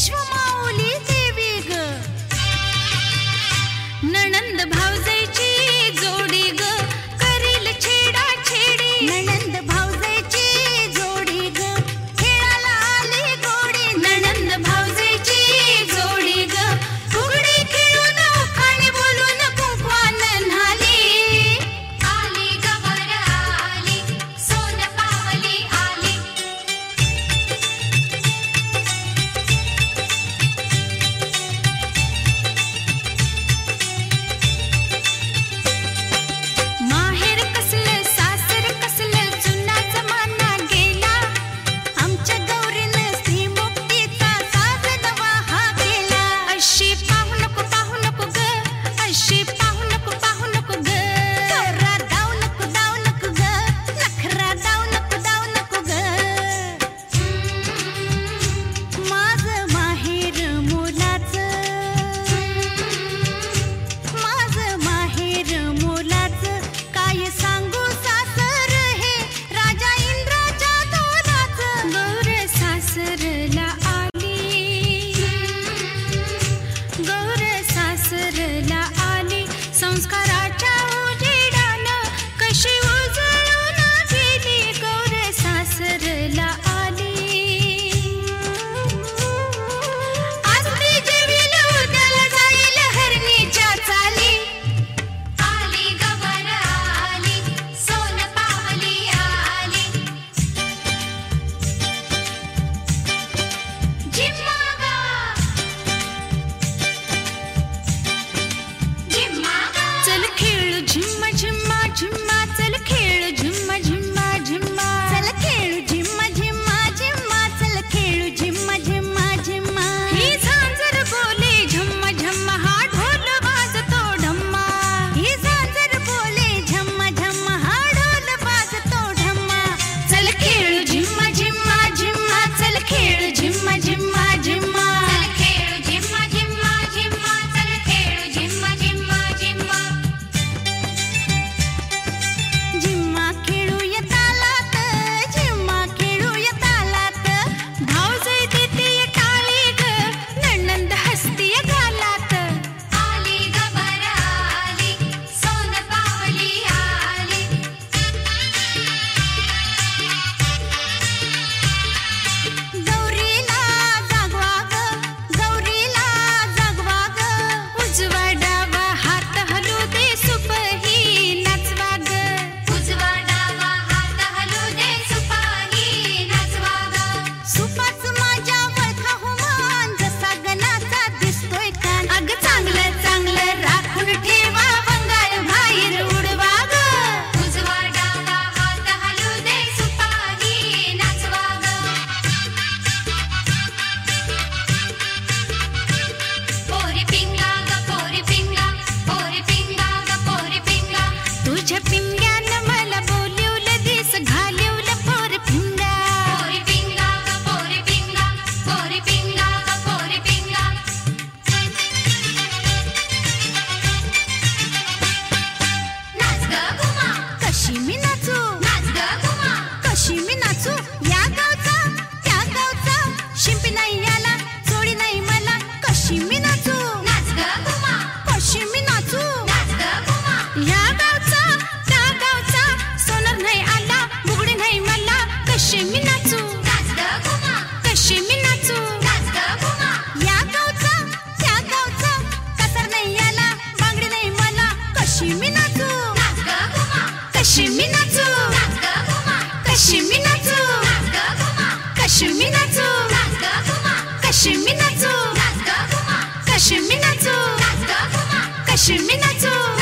विश्वमाऊली देवी ग नणंद भावजाईची जोडी ग करील छेडा छेडी नणंद भावजाईची जोडी ग खेळाला आली गोडी नणंद भावजाईची जोडी ग फुगडी खेळून खाणी बोलून कुंकवान न्हाली आली गबर आली सोन पावली आली माहेर कसलं सासर कसलं जुना जमाना गेला आमच्या गौरीनं स्त्रीमुक्तीचा साज नवा हा केला अशी पाहू नको ग अशी पाहू नको ग नखरा दाव नको ग नखरा दाव नको ग माझं माहेर मोलाचं माझं माहेर मोलाचं काय सांगू सासर हे राजा इंद्राच्या तोलाचं गौर सासरला आली गौर सासरला आली संस्काराच्या उजेडानं कशी उजळून गेली गौर सासरला आली आज ती जेवील उद्याला जाईल हरणीच्या चाली आली गबर आली सोन पावली आली झिम्मा चल खेळू झिम्मा झिम्मा झिम्मा चल खेळू झिम्मा झिम्मा झिम्मा चल खेळू झिम्मा झिम्मा झिम्मा चल खेळू झिम्मा झिम्मा झिम्मा ही झांजर बोले झम्मा झम्मा हा ढोल वाजतो ढम्मा ही झांजर बोले झम्मा झम्मा हा ढोल वाजतो ढम्मा चल खेळू झिम्मा झिम्मा झिम्मा चल खेळू झिम्मा झिम्मा झिम्मा चल खेळू झिम्मा झिम्मा झिम्मा चल खेळू झिम्मा झिम्मा झिम्मा झिम्मा खेळूया तालात झिम्मा खेळूया तालात भावजाई देते टाळी ग नणंद हसतीय गालात आली गबर आली सोन पावली आली गौरीला जागवा ग उजवा डावा हात हलू दे सुपही नाचवा ग उजवा डावा हात हलू दे सुपही नाचवा ग सुपाच माझ्या वळखा हुमान जसा गणाचा दिसतोय कान अग चांगलं चांगलं राखून ठेवा वंगाळ बाहेर उडवा ग उजवा डावा हात हलू दे सुपही नाचवा ग पोरी पिंगा ग पोरी पिंगा ग पोरी पिंगा तुझ्या पिंग्यानं मला बोलवलं दिस घालवलं पोरी पिंगा ग पोरी पिंगा ग पोरी पिंगा नाच ग घुमा कशी मी नाचू नाच ग घुमा कशी मी नाचू या गावचा त्या गावचा शिंपी नाही याला जोडी नाही मला कशी मी नाचू नाच ग घुमा कशी मी नाचू नाच ग घुमा या गावचा त्या गावचा सोनार नाही आला बुगडी नाही मला कशी मी नाचू नाच ग घुमा कशी मी नाचू नाच ग घुमा या गावचा त्या गावचा कसार नाही आला बांगडी नाही मला कशी मी नाचू नाच ग घुमा कशी मी नाचू नाच ग घुमा कशी मी नाचू नाच ग घुमा कशी मी नाचू नाच ग घुमा कशी मी नाचू नाच ग घुमा कशी मी नाचू नाच ग घुमा कशी मी नाचू